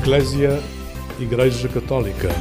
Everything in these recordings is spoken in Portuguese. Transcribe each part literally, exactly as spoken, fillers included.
Eclésia, Igreja Católica.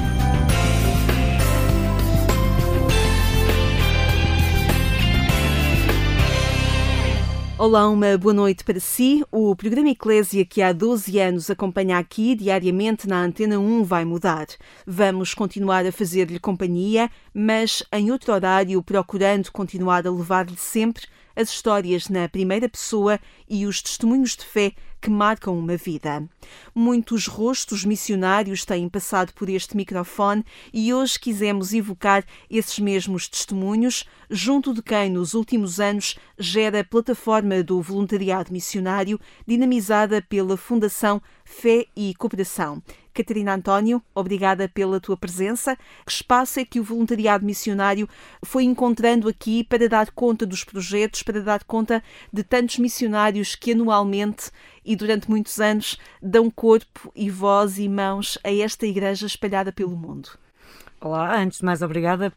Olá, uma boa noite para si. O programa Eclésia, que há doze anos acompanha aqui diariamente na Antena um, vai mudar. Vamos continuar a fazer-lhe companhia, mas em outro horário, procurando continuar a levar-lhe sempre as histórias na primeira pessoa e os testemunhos de fé que marcam uma vida. Muitos rostos missionários têm passado por este microfone e hoje quisemos evocar esses mesmos testemunhos, junto de quem nos últimos anos gera a plataforma do voluntariado missionário, dinamizada pela Fundação Fé e Cooperação. Catarina António, obrigada pela tua presença. Que espaço é que o voluntariado missionário foi encontrando aqui para dar conta dos projetos, para dar conta de tantos missionários que anualmente e durante muitos anos dão corpo e voz e mãos a esta igreja espalhada pelo mundo? Olá, antes de mais, obrigada.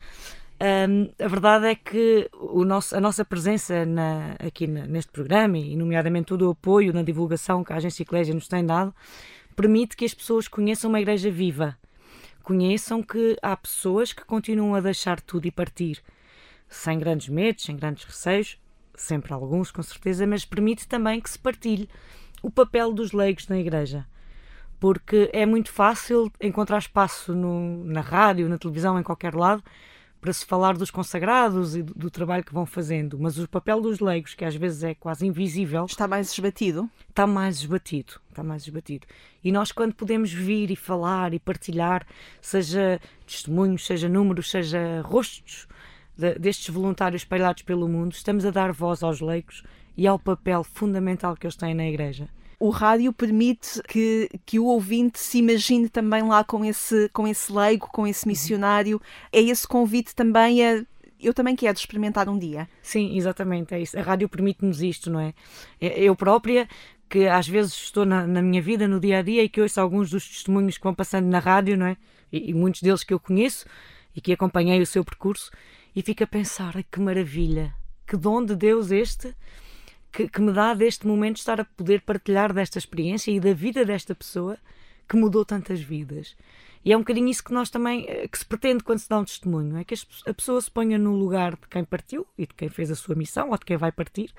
Um, a verdade é que o nosso, a nossa presença na, aqui na, neste programa, e nomeadamente todo o apoio na divulgação que a Agência Eclésia nos tem dado, permite que as pessoas conheçam uma igreja viva. Conheçam que há pessoas que continuam a deixar tudo e partir, sem grandes medos, sem grandes receios, sempre alguns, com certeza, mas permite também que se partilhe o papel dos leigos na igreja. Porque é muito fácil encontrar espaço no, na rádio, na televisão, em qualquer lado, para se falar dos consagrados e do, do trabalho que vão fazendo, mas o papel dos leigos, que às vezes é quase invisível... Está mais esbatido? Está mais esbatido, está mais esbatido. E nós, quando podemos vir e falar e partilhar, seja testemunhos, seja números, seja rostos de, destes voluntários espalhados pelo mundo, estamos a dar voz aos leigos e ao papel fundamental que eles têm na igreja. O rádio permite que, que o ouvinte se imagine também lá com esse, com esse leigo, com esse missionário. É esse convite também a... Eu também quero experimentar um dia. Sim, exatamente, é isso. A rádio permite-nos isto, não é? Eu própria, que às vezes estou na, na minha vida, no dia-a-dia, e que ouço alguns dos testemunhos que vão passando na rádio, não é? E, e muitos deles que eu conheço e que acompanhei o seu percurso, e fico a pensar, ai, que maravilha, que dom de Deus este... Que, que me dá deste momento estar a poder partilhar desta experiência e da vida desta pessoa que mudou tantas vidas. E é um bocadinho isso que nós também, que se pretende quando se dá um testemunho, é que a pessoa se ponha no lugar de quem partiu e de quem fez a sua missão ou de quem vai partir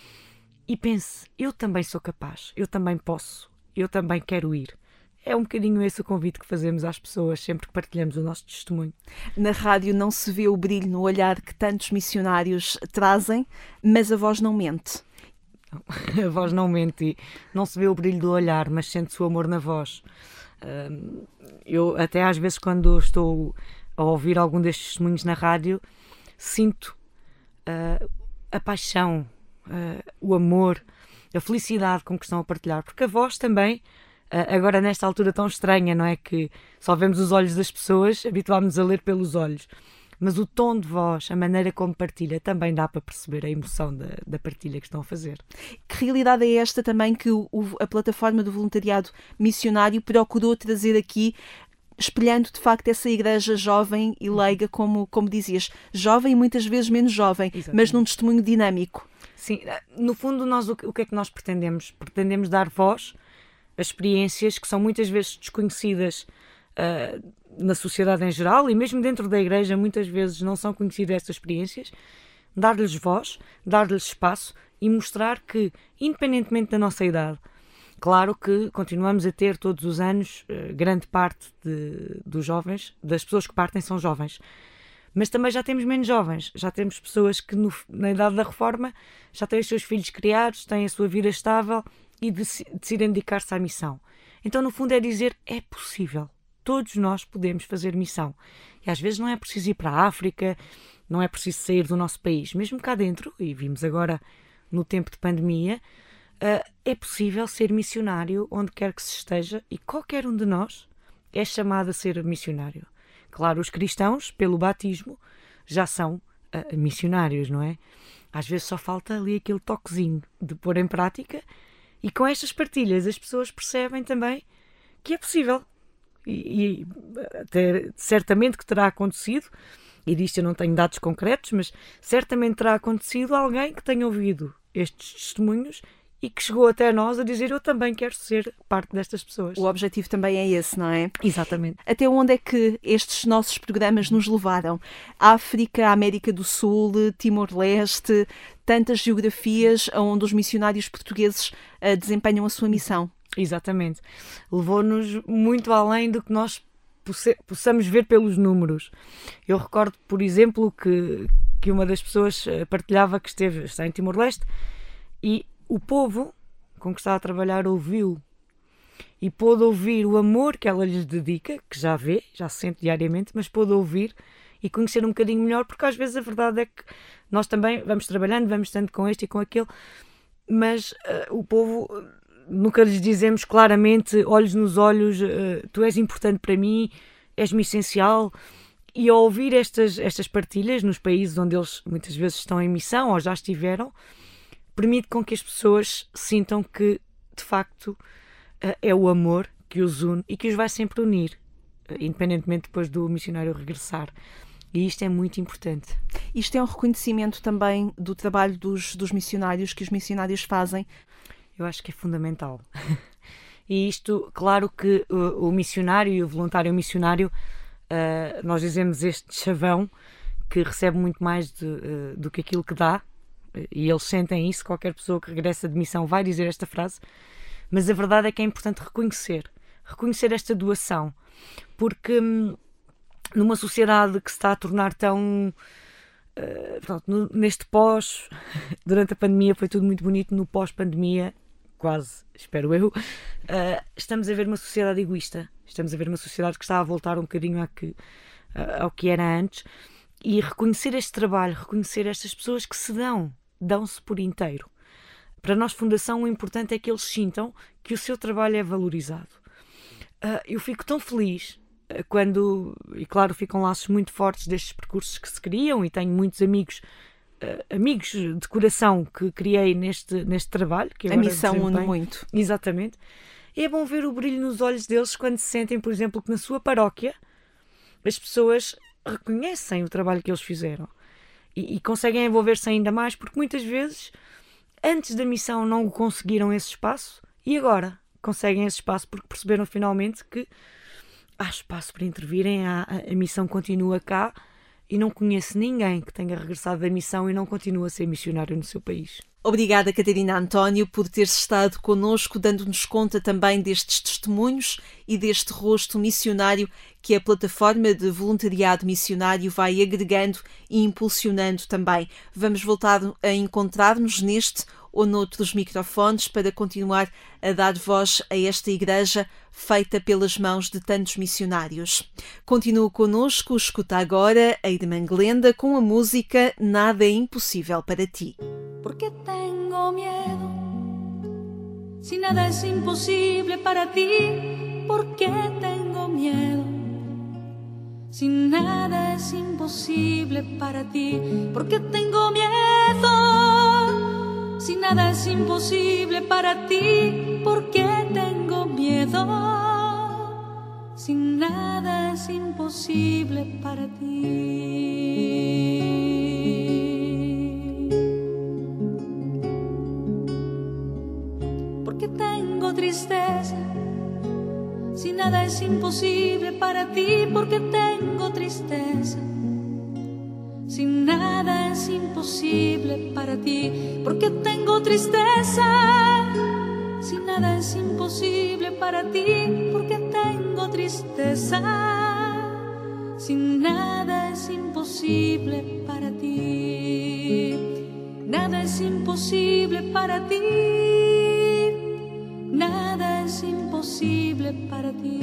e pense, eu também sou capaz, eu também posso, eu também quero ir. É um bocadinho esse o convite que fazemos às pessoas sempre que partilhamos o nosso testemunho. Na rádio não se vê o brilho no olhar que tantos missionários trazem, mas a voz não mente. A voz não mente, não se vê o brilho do olhar, mas sente-se o amor na voz. Eu até às vezes, quando estou a ouvir algum destes testemunhos na rádio, sinto uh, a paixão, uh, o amor, a felicidade com que estão a partilhar, porque a voz também, uh, agora nesta altura tão estranha, não é, que só vemos os olhos das pessoas, habituámos-nos a ler pelos olhos. Mas o tom de voz, a maneira como partilha, também dá para perceber a emoção da, da partilha que estão a fazer. Que realidade é esta também que o, a plataforma do voluntariado missionário procurou trazer aqui, espelhando de facto essa igreja jovem e leiga, como, como dizias, jovem e muitas vezes menos jovem, exatamente, mas num testemunho dinâmico. Sim, no fundo nós o que, o que é que nós pretendemos? Pretendemos dar voz a experiências que são muitas vezes desconhecidas uh, na sociedade em geral e mesmo dentro da igreja muitas vezes não são conhecidas estas experiências, dar-lhes voz, dar-lhes espaço e mostrar que, independentemente da nossa idade, claro que continuamos a ter todos os anos, grande parte de, dos jovens, das pessoas que partem são jovens, mas também já temos menos jovens, já temos pessoas que no, na idade da reforma já têm os seus filhos criados, têm a sua vida estável e decidem dedicar-se à missão. Então no fundo é dizer, é possível. Todos nós podemos fazer missão. E às vezes não é preciso ir para a África, não é preciso sair do nosso país. Mesmo cá dentro, e vimos agora no tempo de pandemia, uh, é possível ser missionário onde quer que se esteja e qualquer um de nós é chamado a ser missionário. Claro, os cristãos, pelo batismo, já são uh, missionários, não é? Às vezes só falta ali aquele toquezinho de pôr em prática e com estas partilhas as pessoas percebem também que é possível. E, e até, certamente que terá acontecido, e disto eu não tenho dados concretos, mas certamente terá acontecido alguém que tenha ouvido estes testemunhos e que chegou até nós a dizer: eu também quero ser parte destas pessoas. O objetivo também é esse, não é? Exatamente. Até onde é que estes nossos programas nos levaram? África, América do Sul, Timor-Leste, tantas geografias onde os missionários portugueses uh, desempenham a sua missão. Exatamente. Levou-nos muito além do que nós posse- possamos ver pelos números. Eu recordo, por exemplo, que, que uma das pessoas partilhava que esteve, está em Timor-Leste, e o povo com que está a trabalhar ouviu e pôde ouvir o amor que ela lhes dedica, que já vê, já se sente diariamente, mas pôde ouvir e conhecer um bocadinho melhor, porque às vezes a verdade é que nós também vamos trabalhando, vamos estando com este e com aquele, mas uh, o povo, nunca lhes dizemos claramente, olhos nos olhos, uh, tu és importante para mim, és-me essencial. E ao ouvir estas, estas partilhas nos países onde eles muitas vezes estão em missão ou já estiveram, permite com que as pessoas sintam que, de facto, é o amor que os une e que os vai sempre unir, independentemente depois do missionário regressar. E isto é muito importante. Isto é um reconhecimento também do trabalho dos, dos missionários, que os missionários fazem? Eu acho que é fundamental. E isto, claro que o, o missionário e o voluntário missionário, uh, nós dizemos este chavão, que recebe muito mais de, uh, do que aquilo que dá, e eles sentem isso, qualquer pessoa que regressa de missão vai dizer esta frase, mas a verdade é que é importante reconhecer, reconhecer esta doação, porque hum, numa sociedade que se está a tornar tão, uh, pronto, no, neste pós, durante a pandemia foi tudo muito bonito, no pós-pandemia, quase, espero eu, uh, estamos a ver uma sociedade egoísta, estamos a ver uma sociedade que está a voltar um bocadinho a que, uh, ao que era antes, e reconhecer este trabalho, reconhecer estas pessoas que se dão, dão-se por inteiro. Para nós, Fundação, o importante é que eles sintam que o seu trabalho é valorizado. Uh, eu fico tão feliz uh, quando, e claro, ficam laços muito fortes destes percursos que se criam, e tenho muitos amigos, uh, amigos de coração que criei neste, neste trabalho. Que a missão une muito. Exatamente. E é bom ver o brilho nos olhos deles quando se sentem, por exemplo, que na sua paróquia as pessoas reconhecem o trabalho que eles fizeram. E, e conseguem envolver-se ainda mais, porque muitas vezes, antes da missão, não conseguiram esse espaço e agora conseguem esse espaço porque perceberam finalmente que há espaço para intervirem, há, a, a missão continua cá, e não conheço ninguém que tenha regressado da missão e não continua a ser missionário no seu país. Obrigada, Catarina António, por teres estado connosco, dando-nos conta também destes testemunhos e deste rosto missionário que a plataforma de voluntariado missionário vai agregando e impulsionando também. Vamos voltar a encontrar-nos neste ou noutros microfones para continuar a dar voz a esta igreja feita pelas mãos de tantos missionários. Continua connosco, escuta agora a irmã Glenda com a música Nada é Impossível para Ti. Porque tengo miedo, si nada es imposible para ti, porque tengo miedo, si nada es imposible para ti, porque tengo miedo, si nada es imposible para ti, porque tengo miedo, si nada es imposible para ti. Porque tengo tristeza, si nada es imposible para ti, porque tengo tristeza, si nada es imposible para ti, porque tengo tristeza, si nada es imposible para ti, porque tengo tristeza, si nada es imposible para ti, nada es imposible para ti. Nada es imposible para ti.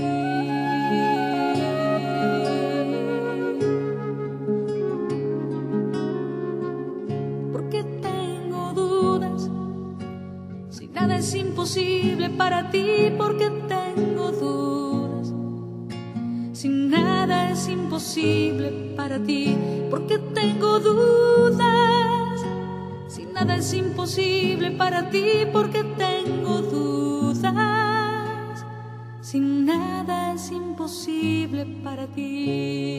Porque tengo dudas, si nada es imposible para ti, porque tengo dudas, si nada es imposible para ti, porque tengo dudas, si nada es imposible para ti, porque tengo dudas. Si nada es imposible para ti.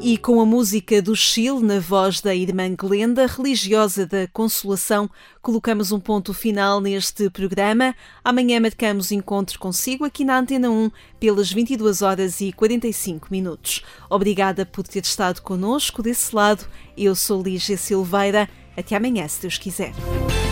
E com a música do Chile, na voz da irmã Glenda, religiosa da Consolação, colocamos um ponto final neste programa. Amanhã marcamos encontro consigo aqui na Antena um pelas vinte e duas horas e quarenta e cinco minutos. Obrigada por ter estado connosco desse lado. Eu sou Lígia Silveira. Até amanhã, se Deus quiser.